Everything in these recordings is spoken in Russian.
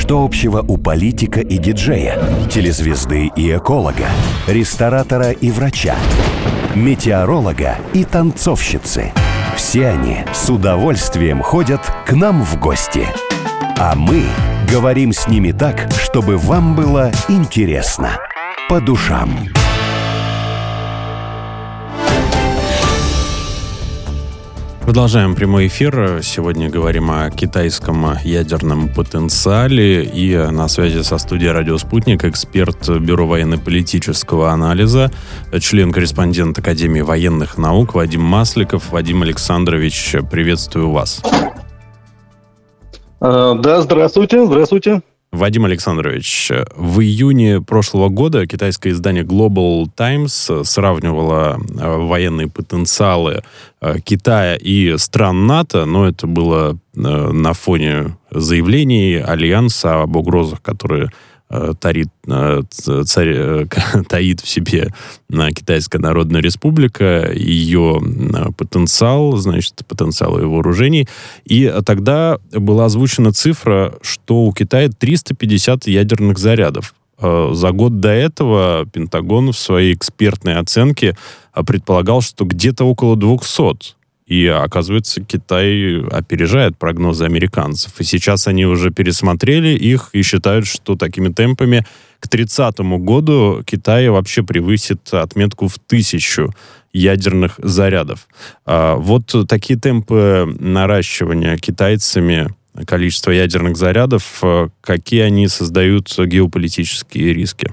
Что общего у политика и диджея, телезвезды и эколога, ресторатора и врача, метеоролога и танцовщицы? Все они с удовольствием ходят к нам в гости. А мы говорим с ними так, чтобы вам было интересно, по душам. Продолжаем прямой эфир. Сегодня говорим о китайском ядерном потенциале. И на связи со студией «Радио Спутник» эксперт Бюро военно-политического анализа, член-корреспондент Академии военных наук Вадим Масликов. Вадим Александрович, приветствую вас. Да, здравствуйте, здравствуйте. Вадим Александрович, в июне прошлого года китайское издание Global Times сравнивало военные потенциалы Китая и стран НАТО, но это было на фоне заявлений Альянса об угрозах, которые таит в себе Китайская Народная Республика, ее потенциал, значит, потенциал ее вооружений. И тогда была озвучена цифра, что у Китая 350 ядерных зарядов. За год до этого Пентагон в своей экспертной оценке предполагал, что где-то около 200. И, оказывается, Китай опережает прогнозы американцев. И сейчас они уже пересмотрели их и считают, что такими темпами к 30-му году Китай вообще превысит отметку в 1000 ядерных зарядов. Вот такие темпы наращивания китайцами количества ядерных зарядов, какие они создают геополитические риски?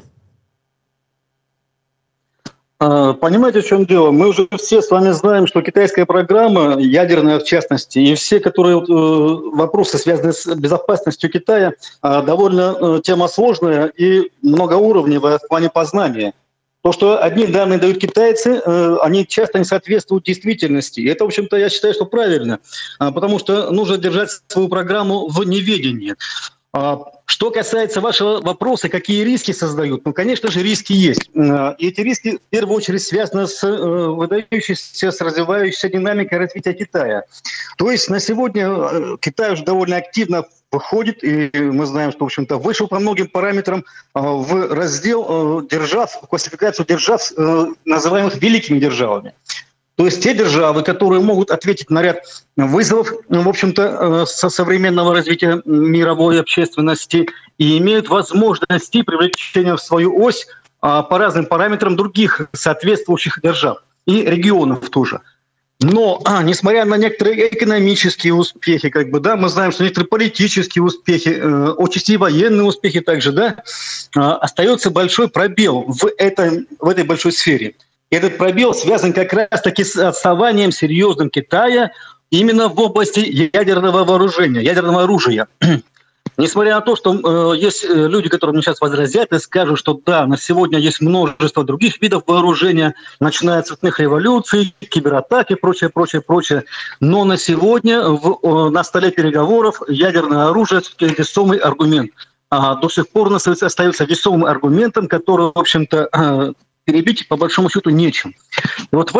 Понимаете, в чем дело? Мы уже все с вами знаем, что китайская программа, ядерная в частности, и все вопросы, связанные с безопасностью Китая, довольно тема сложная и многоуровневая в плане познания. То, что одни данные дают китайцы, они часто не соответствуют действительности. И это, в общем-то, я считаю, что правильно, потому что нужно держать свою программу в неведении. Что касается вашего вопроса, какие риски создают? Ну, конечно же, риски есть. И эти риски, в первую очередь, связаны с выдающейся, с развивающейся динамикой развития Китая. То есть на сегодня Китай уже довольно активно выходит, и мы знаем, что, в общем-то, вышел по многим параметрам в раздел держав, в классификацию держав, называемых великими державами. То есть те державы, которые могут ответить на ряд вызовов, в общем-то, со современного развития мировой общественности и имеют возможности привлечения в свою ось по разным параметрам других соответствующих держав и регионов тоже. Но, несмотря на некоторые экономические успехи, мы знаем, что некоторые политические успехи, отчасти военные успехи также, остается большой пробел в этой большой сфере. Этот пробел связан как раз-таки с отставанием серьезным Китая именно в области ядерного вооружения, ядерного оружия. Несмотря на то, что есть люди, которые мне сейчас возразят и скажут, что да, на сегодня есть множество других видов вооружения, начиная от цветных революций, кибератаки и прочее. Но на сегодня на столе переговоров ядерное оружие – это весомый аргумент. До сих пор остается весомым аргументом, который, в общем-то, перебить по большому счету нечем. И вот в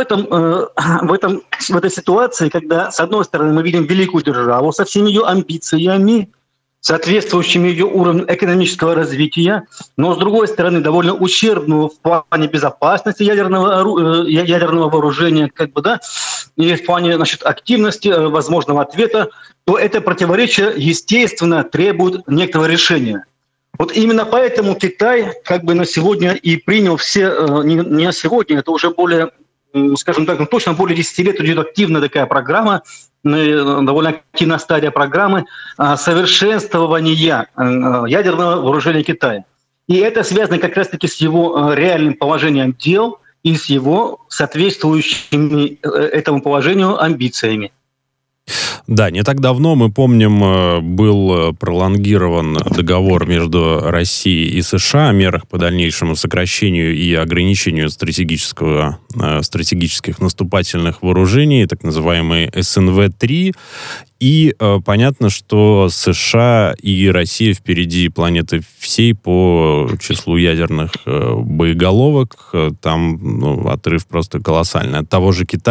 этой ситуации, когда с одной стороны мы видим великую державу со всеми ее амбициями, соответствующими ее уровню экономического развития, но с другой стороны довольно ущербную в плане безопасности ядерного вооружения, и в плане, активности, возможного ответа, то это противоречие, естественно, требует некоторого решения. Вот именно поэтому Китай на сегодня и принял все, не на сегодня, это уже более, точно более 10 лет идет активная такая программа, довольно активная стадия программы совершенствования ядерного вооружения Китая. И это связано как раз-таки с его реальным положением дел и с его соответствующими этому положению амбициями. Да, не так давно, мы помним, был пролонгирован договор между Россией и США о мерах по дальнейшему сокращению и ограничению стратегических наступательных вооружений, так называемый СНВ-3. И понятно, что США и Россия впереди планеты всей по числу ядерных боеголовок. Там отрыв просто колоссальный. От того же Китая,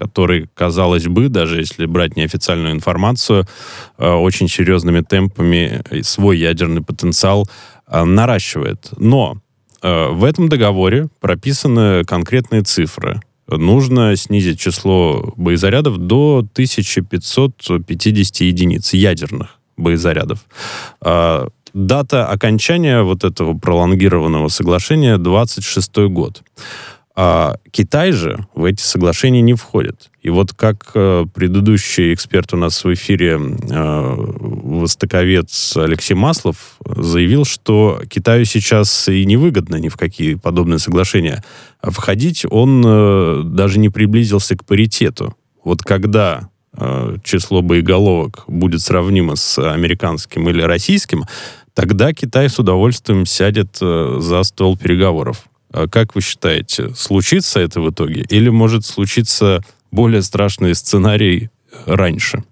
который, казалось бы, даже если брать неофициальную информацию, очень серьезными темпами свой ядерный потенциал наращивает. Но в этом договоре прописаны конкретные цифры. Нужно снизить число боезарядов до 1550 единиц ядерных боезарядов. Дата окончания вот этого пролонгированного соглашения 26-й год. Китай же в эти соглашения не входит. И вот как предыдущий эксперт у нас в эфире, востоковед Алексей Маслов, заявил, что Китаю сейчас и невыгодно ни в какие подобные соглашения входить, он даже не приблизился к паритету. Вот когда число боеголовок будет сравнимо с американским или российским, тогда Китай с удовольствием сядет за стол переговоров. Как вы считаете, случится это в итоге? Или может случиться более страшный сценарий раньше?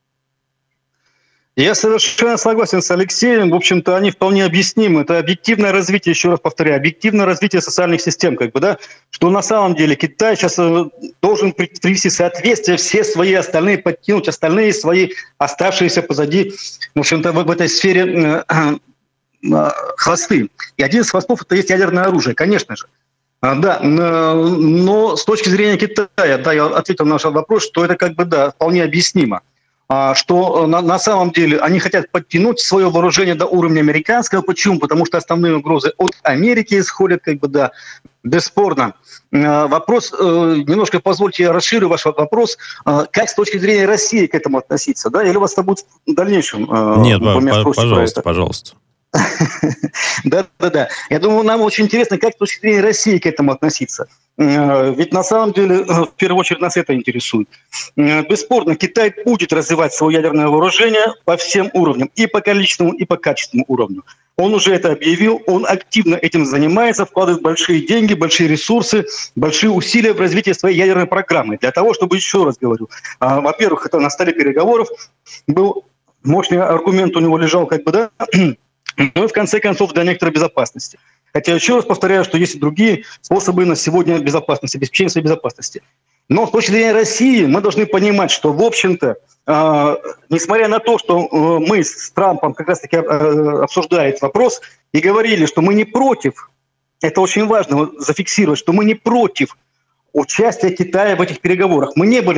Я совершенно согласен с Алексеем. В общем-то, они вполне объяснимы. Это объективное развитие, еще раз повторяю, объективное развитие социальных систем, что на самом деле Китай сейчас должен привести в соответствие все свои остальные, подтянуть остальные свои оставшиеся позади, в общем-то, в этой сфере хвосты. И один из хвостов — это есть ядерное оружие, конечно же. Да, но с точки зрения Китая, я ответил на ваш вопрос, что это вполне объяснимо. Что на самом деле они хотят подтянуть свое вооружение до уровня американского. Почему? Потому что основные угрозы от Америки исходят, бесспорно. Вопрос, немножко позвольте, я расширю ваш вопрос, как с точки зрения России к этому относиться, да? Или у вас это будет в дальнейшем? Нет, пожалуйста. Да. Я думаю, нам очень интересно, как с точки зрения России к этому относиться. Ведь на самом деле, в первую очередь, нас это интересует. Бесспорно, Китай будет развивать свое ядерное вооружение по всем уровням, и по количественному, и по качественному уровню. Он уже это объявил, он активно этим занимается, вкладывает большие деньги, большие ресурсы, большие усилия в развитие своей ядерной программы. Для того, чтобы, еще раз говорю, во-первых, это на столе переговоров был мощный аргумент, у него лежал но и в конце концов для некоторой безопасности. Хотя еще раз повторяю, что есть и другие способы на сегодня безопасности, обеспечения своей безопасности. Но с точки зрения России мы должны понимать, что, в общем-то, несмотря на то, что мы с Трампом как раз-таки обсуждали этот вопрос и говорили, что мы не против, это очень важно зафиксировать, что мы не против участия Китая в этих переговорах. Мы не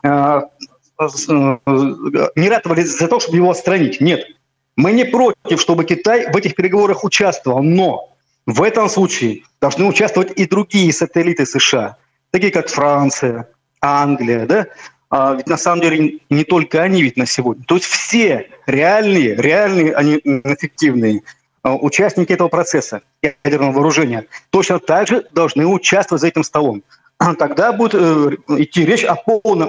ратовали за то, чтобы его отстранить. Нет. Мы не против, чтобы Китай в этих переговорах участвовал, но в этом случае должны участвовать и другие сателлиты США, такие как Франция, Англия, да? Ведь на самом деле не только они ведь на сегодня. То есть все реальные, они эффективные участники этого процесса ядерного вооружения точно так же должны участвовать за этим столом. Тогда будет идти речь о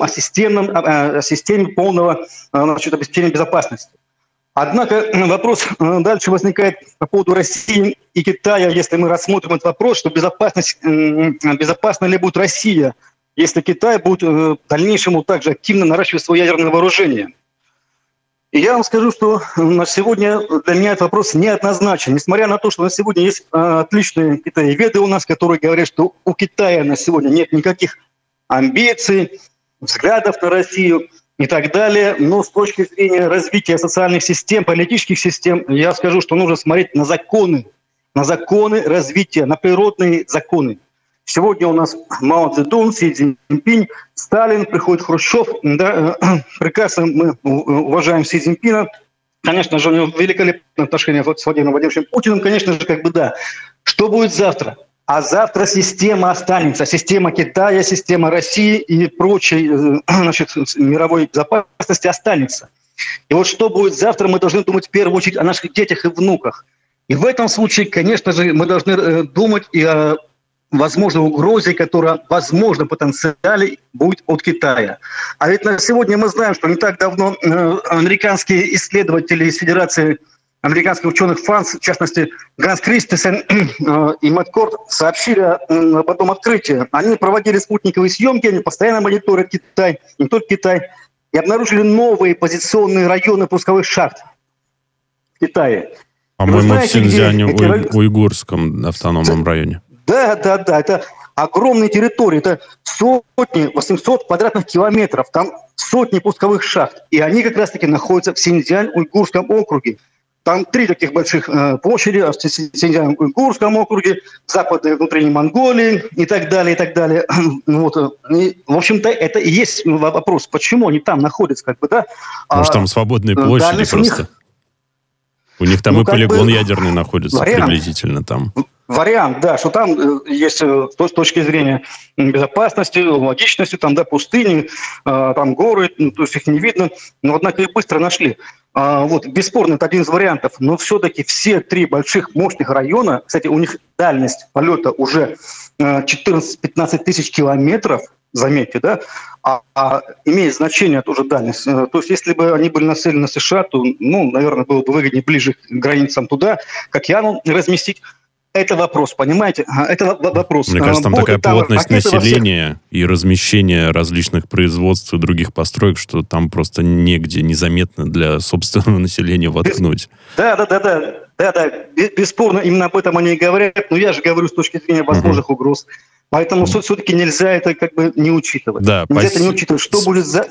системе полного обеспечения безопасности. Однако вопрос дальше возникает по поводу России и Китая, если мы рассмотрим этот вопрос, что безопасна ли будет Россия, если Китай будет в дальнейшем также активно наращивать свое ядерное вооружение. И я вам скажу, что на сегодня для меня этот вопрос неоднозначен. Несмотря на то, что на сегодня есть отличные китаеведы у нас, которые говорят, что у Китая на сегодня нет никаких амбиций, взглядов на Россию и так далее. Но с точки зрения развития социальных систем, политических систем, я скажу, что нужно смотреть на законы развития, на природные законы. Сегодня у нас Мао Цзэдун, Си Цзиньпинь, Сталин, приходит Хрущев. Да, прекрасно мы уважаем Си Цзиньпина. Конечно же, у него великолепные отношения с Владимиром Владимировичем Путиным. Конечно же, да. Что будет завтра? А завтра система останется. Система Китая, система России и прочей мировой безопасности останется. И вот что будет завтра, мы должны думать в первую очередь о наших детях и внуках. И в этом случае, конечно же, мы должны думать и о возможной угрозе, которая, возможно, потенциале будет от Китая. А ведь на сегодня мы знаем, что не так давно американские исследователи из Федерации американских ученых ФАНС, в частности, Ганс Кристенсен и Мэтт Корт, сообщили об этом открытии. Они проводили спутниковые съемки, они постоянно мониторят Китай, не только Китай, и обнаружили новые позиционные районы пусковых шахт в Китае. По-моему, в Синьцзяне, уйгурском автономном районе. Да. Это огромные территории, это сотни, 800 квадратных километров, там сотни пусковых шахт, и они как раз-таки находятся в Синьцзянь-Уйгурском округе. Там 3 таких больших площади в Синьцзянь-Уйгурском округе, Западной внутренней Монголии и так далее, и так далее. Вот. И, в общем-то, это и есть вопрос, почему они там находятся, как бы, да? Может, там свободные площади просто? У них там и полигон ядерный находится приблизительно там. Вариант, да, что там есть с точки зрения безопасности, логичности, там, да, пустыни, там горы, то есть их не видно, но, однако, их быстро нашли. Вот, бесспорно, это один из вариантов, но все-таки все 3 больших мощных района, кстати, у них дальность полета уже 14-15 тысяч километров, заметьте, да, имеет значение тоже дальность. То есть, если бы они были нацелены на США, то, наверное, было бы выгоднее ближе к границам туда, к океану разместить. Это вопрос, понимаете? Это вопрос. Мне кажется, там такая плотность населения и размещение различных производств и других построек, что там просто негде незаметно для собственного населения воткнуть. Да. Бесспорно, именно об этом они и говорят. Но я же говорю с точки зрения возможных угроз. Поэтому все-таки нельзя это как бы не учитывать. Да, нельзя это не учитывать. Что будет за...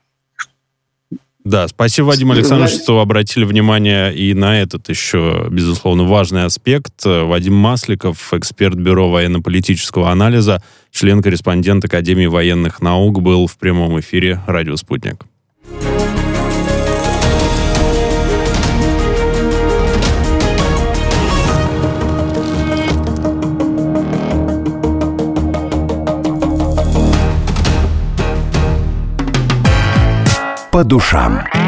Да, спасибо, Вадим Александрович, что обратили внимание и на этот еще, безусловно, важный аспект. Вадим Масликов, эксперт Бюро военно-политического анализа, член-корреспондент Академии военных наук, был в прямом эфире «Радио Спутник». По душам.